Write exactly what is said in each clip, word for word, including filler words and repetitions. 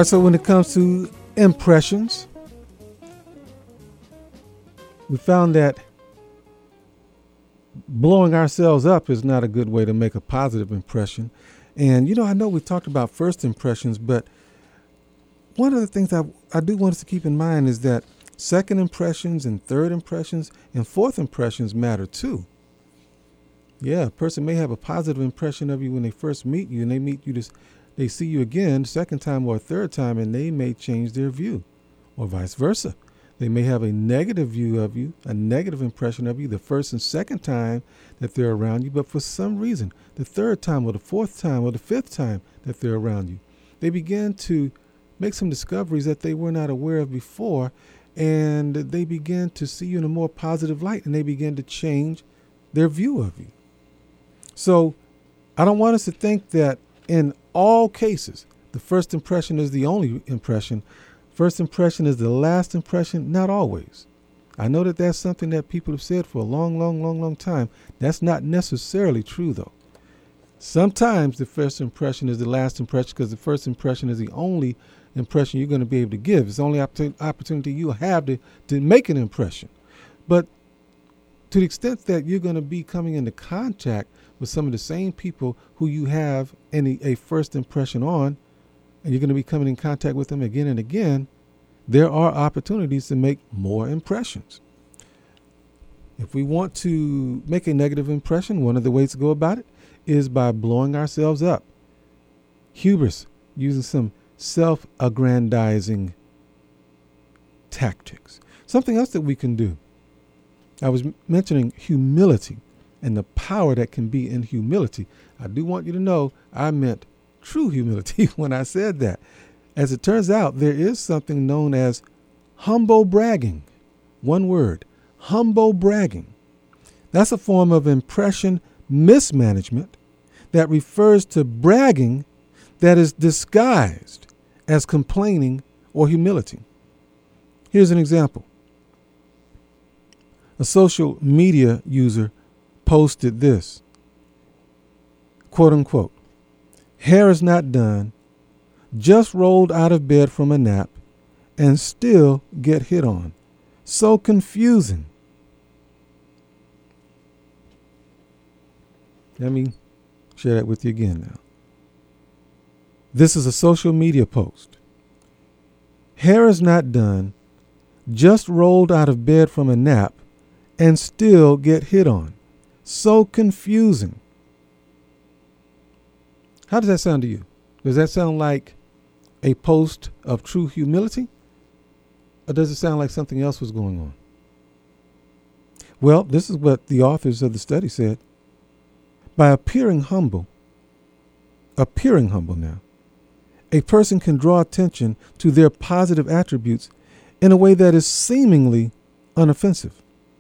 right, so when it comes to impressions, we found that blowing ourselves up is not a good way to make a positive impression. And, you know, I know we talked about first impressions, but one of the things I, I do want us to keep in mind is that second impressions and third impressions and fourth impressions matter too. Yeah, a person may have a positive impression of you when they first meet you, and they meet you, this, they see you again, second time or third time, and they may change their view, or vice versa. They may have a negative view of you, a negative impression of you the first and second time that they're around you, but for some reason, the third time or the fourth time or the fifth time that they're around you, they begin to make some discoveries that they were not aware of before, and they begin to see you in a more positive light, and they begin to change their view of you. So I don't want us to think that in all cases, the first impression is the only impression. First impression is the last impression. Not always. I know that that's something that people have said for a long, long, long, long time. That's not necessarily true, though. Sometimes the first impression is the last impression because the first impression is the only impression you're going to be able to give. It's the only opp- opportunity you have to, to make an impression. But to the extent that you're going to be coming into contact with some of the same people who you have any a first impression on, and you're going to be coming in contact with them again and again, there are opportunities to make more impressions. If we want to make a negative impression, one of the ways to go about it is by blowing ourselves up. Hubris, using some self-aggrandizing tactics. Something else that we can do. I was m- mentioning humility and the power that can be in humility. I do want you to know I meant true humility when I said that. As it turns out, there is something known as humble bragging. One word, humble bragging. That's a form of impression mismanagement that refers to bragging that is disguised as complaining or humility. Here's an example. A social media user posted this, quote unquote, "Hair is not done, just rolled out of bed from a nap, and still get hit on. So confusing." Let me share that with you again now. This is a social media post. Hair is not done, just rolled out of bed from a nap, and still get hit on. So confusing. How does that sound to you? Does that sound like a post of true humility? Or does it sound like something else was going on? Well, this is what the authors of the study said. By appearing humble, appearing humble now, a person can draw attention to their positive attributes in a way that is seemingly unoffensive.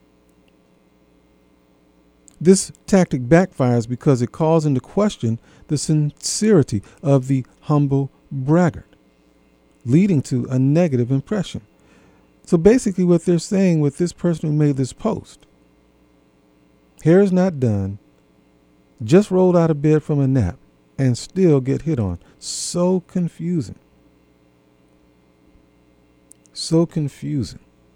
This tactic backfires because it calls into question the sincerity of the humble braggart, leading to a negative impression. So basically what they're saying with this person who made this post, hair is not done, just rolled out of bed from a nap, and still get hit on. So confusing. So confusing.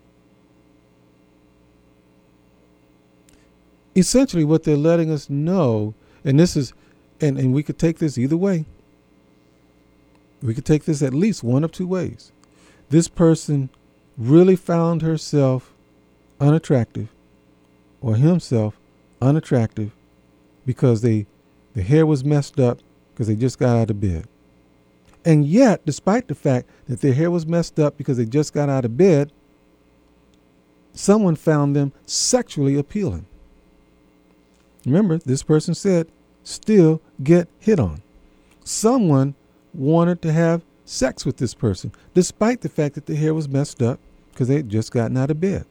Essentially what they're letting us know, and this is, and, and we could take this either way. We could take this at least one of two ways. This person really found herself unattractive or himself unattractive because they the hair was messed up because they just got out of bed. And yet, despite the fact that their hair was messed up because they just got out of bed, someone found them sexually appealing. Remember, this person said, still get hit on. Someone wanted to have sex with this person, despite the fact that the hair was messed up because they had just gotten out of bed.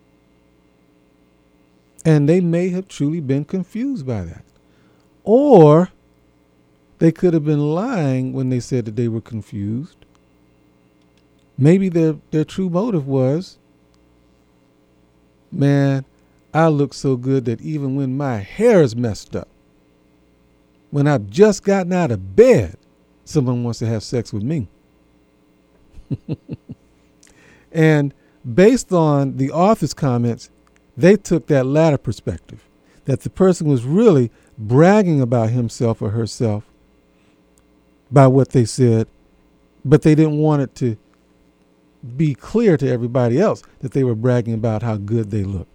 And they may have truly been confused by that. Or they could have been lying when they said that they were confused. Maybe their, their true motive was, man, I look so good that even when my hair is messed up, when I've just gotten out of bed, someone wants to have sex with me. And based on the author's comments, they took that latter perspective, that the person was really bragging about himself or herself by what they said, but they didn't want it to be clear to everybody else that they were bragging about how good they look.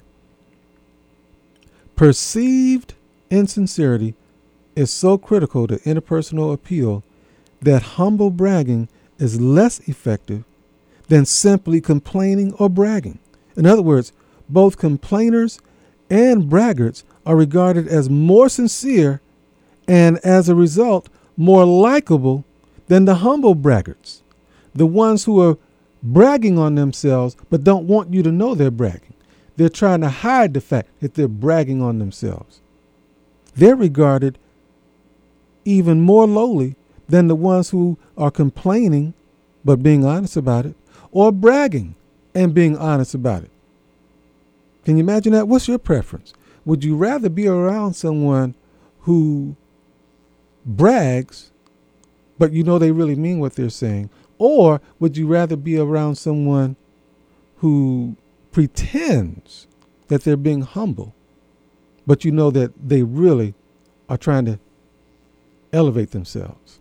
Perceived insincerity is so critical to interpersonal appeal that humble bragging is less effective than simply complaining or bragging. In other words, both complainers and braggarts are regarded as more sincere and, as a result, more likable than the humble braggarts, the ones who are bragging on themselves but don't want you to know they're bragging. They're trying to hide the fact that they're bragging on themselves. They're regarded even more lowly than the ones who are complaining but being honest about it, or bragging and being honest about it. Can you imagine that? What's your preference? Would you rather be around someone who brags, but you know they really mean what they're saying? Or would you rather be around someone who pretends that they're being humble, but you know that they really are trying to elevate themselves?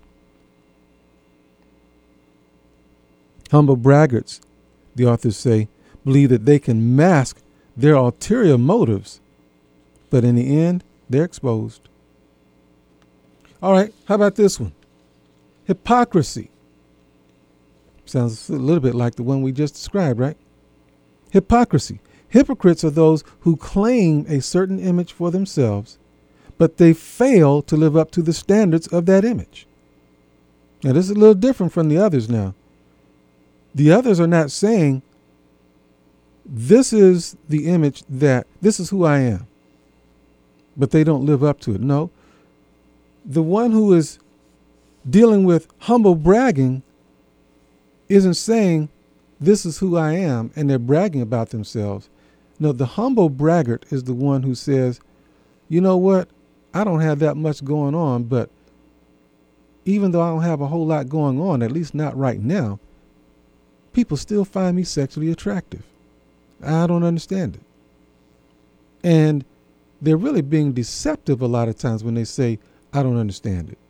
Humble braggarts, the authors say, believe that they can mask their ulterior motives, but in the end, they're exposed. All right, how about this one? Hypocrisy. Sounds a little bit like the one we just described, right? Hypocrisy. Hypocrites are those who claim a certain image for themselves, but they fail to live up to the standards of that image. Now, this is a little different from the others now. The others are not saying, this is the image that, this is who I am, but they don't live up to it. No, the one who is dealing with humble bragging isn't saying, this is who I am, and they're bragging about themselves. No, the humble braggart is the one who says, you know what? I don't have that much going on, but even though I don't have a whole lot going on, at least not right now, people still find me sexually attractive. I don't understand it. And they're really being deceptive a lot of times when they say, I don't understand it.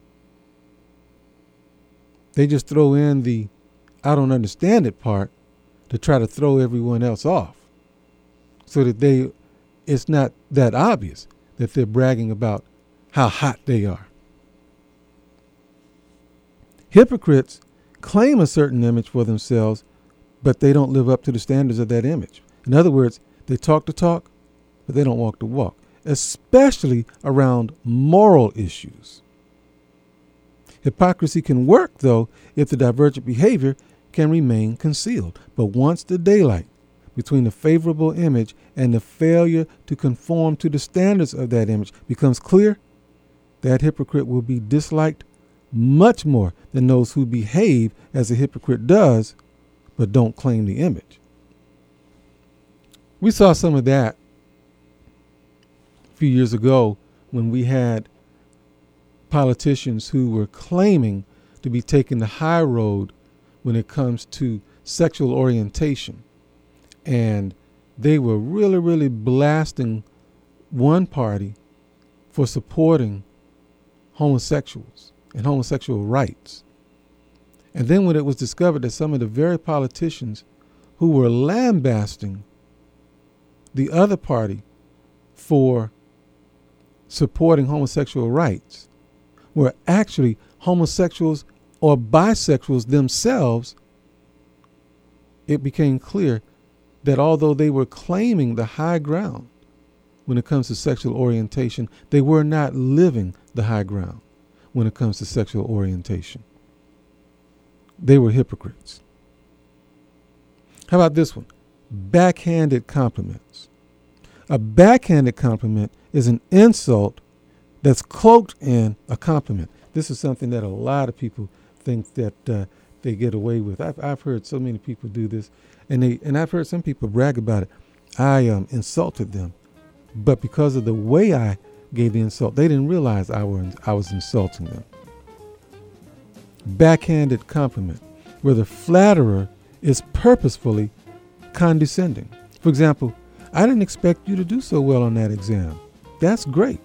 They just throw in the I don't understand it part to try to throw everyone else off, so that they, it's not that obvious that they're bragging about how hot they are. Hypocrites claim a certain image for themselves, but they don't live up to the standards of that image. In other words, they talk the talk, but they don't walk the walk, especially around moral issues. Hypocrisy can work, though, if the divergent behavior can remain concealed. But once the daylight between the favorable image and the failure to conform to the standards of that image becomes clear, that hypocrite will be disliked much more than those who behave as a hypocrite does, but don't claim the image. We saw some of that a few years ago when we had politicians who were claiming to be taking the high road when it comes to sexual orientation. And they were really, really blasting one party for supporting homosexuals and homosexual rights. And then when it was discovered that some of the very politicians who were lambasting the other party for supporting homosexual rights were actually homosexuals or bisexuals themselves, it became clear that although they were claiming the high ground when it comes to sexual orientation, they were not living the high ground when it comes to sexual orientation. They were hypocrites. How about this one? Backhanded compliments. A backhanded compliment is an insult that's cloaked in a compliment. This is something that a lot of people think that uh, they get away with. I've, I've heard so many people do this, and they and I've heard some people brag about it. I um, insulted them, but because of the way I gave the insult, they didn't realize I, were, I was insulting them. Backhanded compliment, where the flatterer is purposefully condescending. For example, I didn't expect you to do so well on that exam. That's great.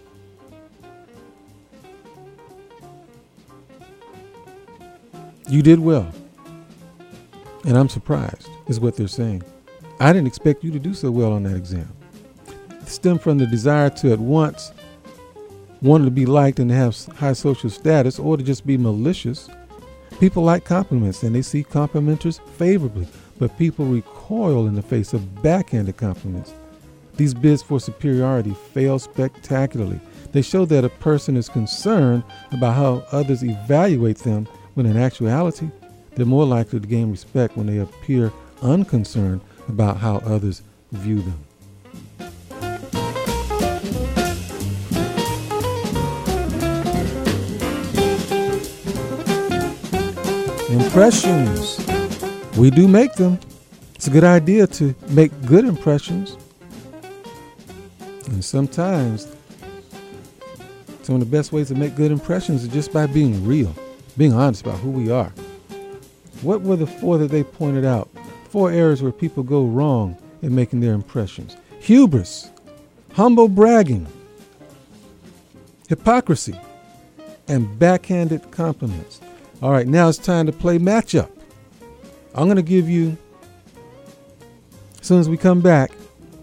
You did well. And I'm surprised, is what they're saying. I didn't expect you to do so well on that exam. It stemmed from the desire to at once want to be liked and to have high social status, or to just be malicious. People like compliments and they see complimenters favorably, but people recoil in the face of backhanded compliments. These bids for superiority fail spectacularly. They show that a person is concerned about how others evaluate them, when in actuality, they're more likely to gain respect when they appear unconcerned about how others view them. Impressions. We do make them. It's a good idea to make good impressions. And sometimes some of the best ways to make good impressions is just by being real, being honest about who we are. What were the four that they pointed out? Four areas where people go wrong in making their impressions. Hubris, humble bragging, hypocrisy, and backhanded compliments. All right, now it's time to play matchup. I'm going to give you, as soon as we come back,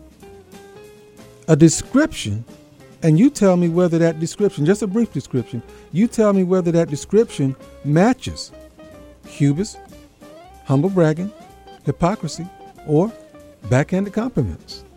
a description, and you tell me whether that description, just a brief description, you tell me whether that description matches hubris, humble bragging, hypocrisy, or backhanded compliments.